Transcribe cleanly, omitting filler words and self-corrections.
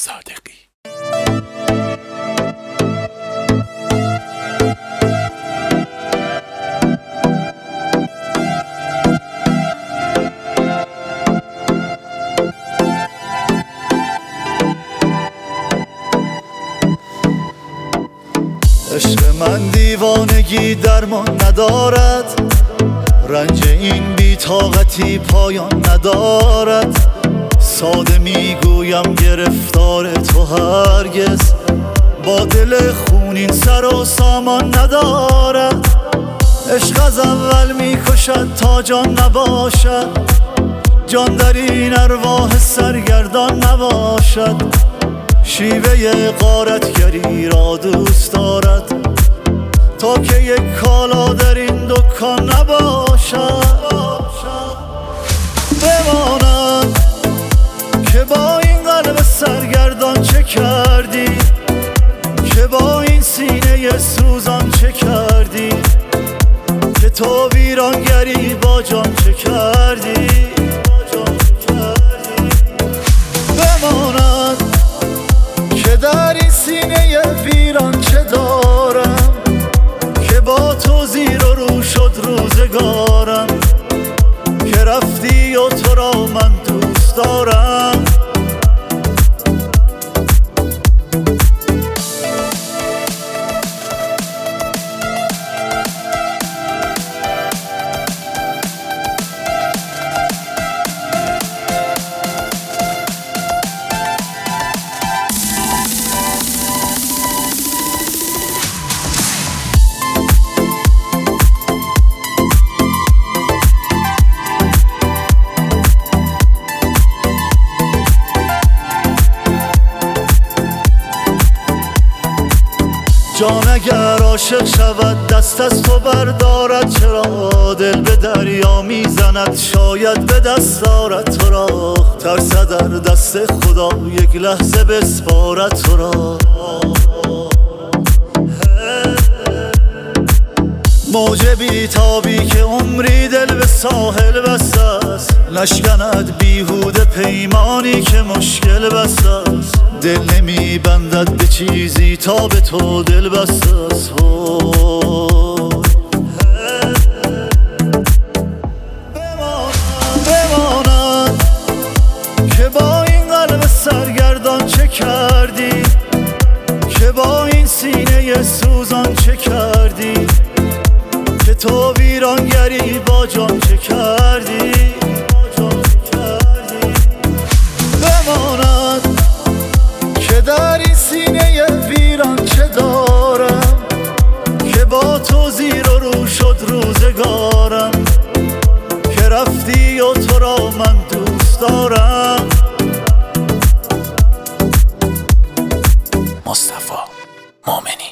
صادقی. عشق من دیوانگی درمان ندارد، رنج این بی‌طاقتی پایان ندارد. ساده میگویم گرفتار تو هرگز با دل خونین سر و سامان ندارد. عشق از اول میکشد تا جان نباشد، جان در این ارواح سرگردان نباشد. شیوه غارتگری را دوست دارد تا که یک کالا در این دکان نباشد. بمانم که با این قلب سرگردان چه کردی، که با این سینه سوزان چه کردی، که تو ویرانگری با جان چه کردی. بماند که در این سینه ویران چه دارم، که با تو زیر و رو شد روزگارم، که رفتی و تو را من دوست دارم. جان اگر عاشق شود دست از تو بردارد، چرا دل به دریا میزند شاید به دست دارد تو را. ترسد در دست خدا یک لحظه بسپارد تو را. موج بیتابی که عمری دل به ساحل بسته است، نشکند بیهوده پیمانی که مشکل بسته است. دل نمی بندد به چیزی تا به تو دل بسته است. بماند که با این قلب سرگردان چه کردی، که با این سینه سوزان چه کردی، که تو ویرانگری با جان چه کردی. بماند که در این سینه ویران چه دارم، که با تو زیر و رو شد روزگارم، که رفتی و تو را من دوست دارم. مصطفی مومنی.